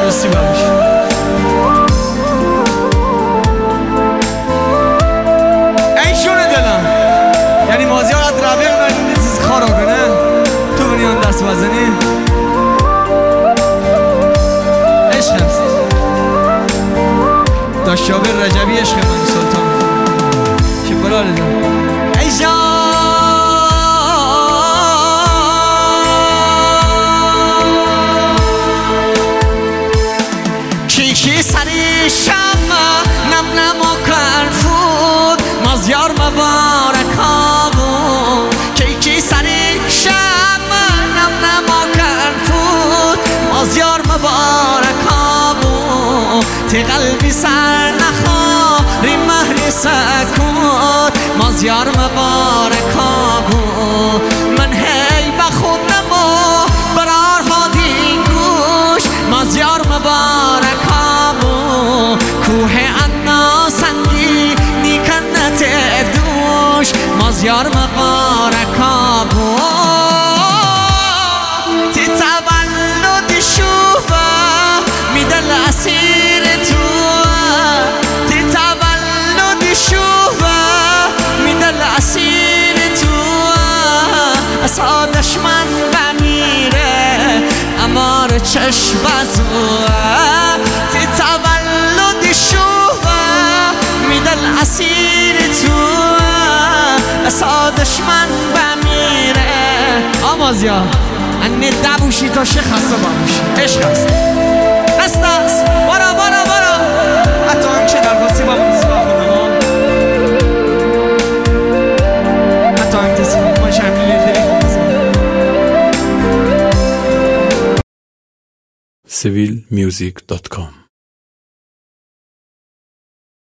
عروسی باش. این شونه دلم یعنی مازیار از رفیق نایدون چیز خارا کنه تو بنیان دست بزنی عشق هست. داشتابر رجبی عشق من سلطان که برای ای جان کی سری شما نم نما کن فود مازیار مبارک آبو کی سری شما نم نما کن فود مازیار مبارک آبو تی قلبی سر نخواری مهر سکوت مازیار مبارک آبو من هی بخودم و برار هادی گوش مازیار مبارک آبو کوه انا سنگی نیکنت دوش مازیار مبارک آبو تی تولد شوفا میدل اسیر تو تی تولد شوفا میدل اسیر تو اصا دشمن بمیره امار چشم بزوه تی تولد شوفا میدل اسیر تو اصا دشمن بمیره آمازیا انه دبوشی تا شه خسته باموشی عشق هست دست دست برا برا برا حتی هم چه در باسی با منسی با خودم حتی هم کسی ما شمیلی دلی خوب civilmusic.com